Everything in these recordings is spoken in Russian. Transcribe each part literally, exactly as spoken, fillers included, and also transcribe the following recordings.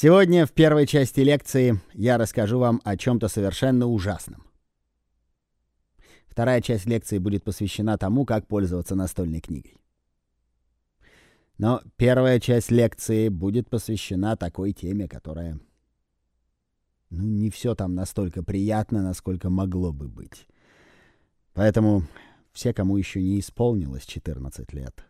Сегодня в первой части лекции я расскажу вам о чем-то совершенно ужасном. Вторая часть лекции будет посвящена тому, как пользоваться настольной книгой. Но первая часть лекции будет посвящена такой теме, которая... Ну, не все там настолько приятно, насколько могло бы быть. Поэтому все, кому еще не исполнилось четырнадцать лет...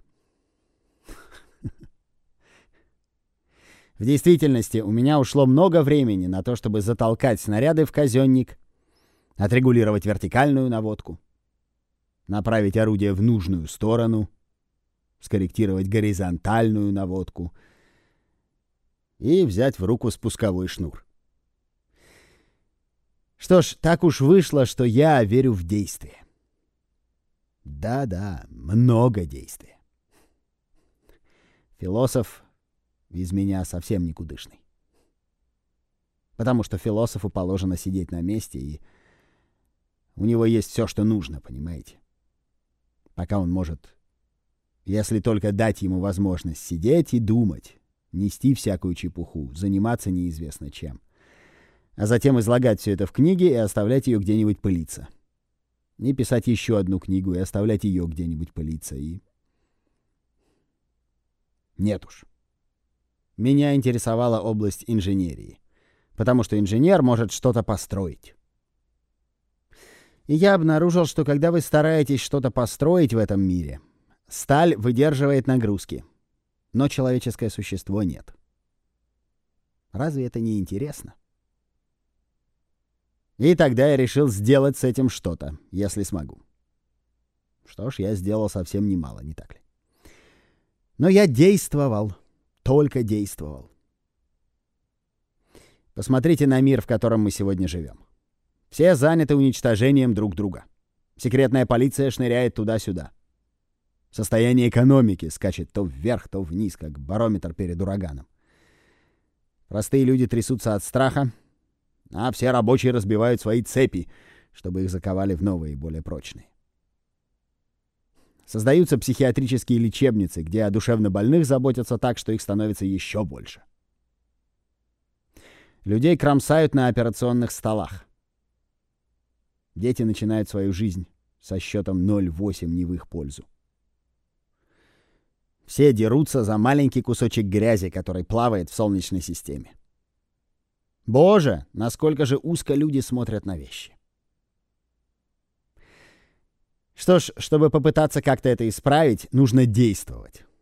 В действительности, у меня ушло много времени на то, чтобы затолкать снаряды в казенник, отрегулировать вертикальную наводку, направить орудие в нужную сторону, скорректировать горизонтальную наводку и взять в руку спусковой шнур. Что ж, так уж вышло, что я верю в действие. Да-да, много действия. Философ из меня совсем никудышный. Потому что философу положено сидеть на месте, и у него есть все, что нужно, понимаете? Пока он может, если только дать ему возможность сидеть и думать, нести всякую чепуху, заниматься неизвестно чем, а затем излагать все это в книге и оставлять ее где-нибудь пылиться. И писать еще одну книгу и оставлять ее где-нибудь пылиться, и... Нет уж. Меня интересовала область инженерии, потому что инженер может что-то построить. И я обнаружил, что когда вы стараетесь что-то построить в этом мире, сталь выдерживает нагрузки, но человеческое существо нет. Разве это не интересно? И тогда я решил сделать с этим что-то, если смогу. Что ж, я сделал совсем немало, не так ли? Но я действовал. Только действовал. Посмотрите на мир, в котором мы сегодня живем. Все заняты уничтожением друг друга. Секретная полиция шныряет туда-сюда. Состояние экономики скачет то вверх, то вниз, как барометр перед ураганом. Простые люди трясутся от страха, а все рабочие разбивают свои цепи, чтобы их заковали в новые, более прочные. Создаются психиатрические лечебницы, где о душевнобольных заботятся так, что их становится еще больше. Людей кромсают на операционных столах. Дети начинают свою жизнь со счетом ноль восемь не в их пользу. Все дерутся за маленький кусочек грязи, который плавает в Солнечной системе. Боже, насколько же узко люди смотрят на вещи. Что ж, чтобы попытаться как-то это исправить, нужно действовать.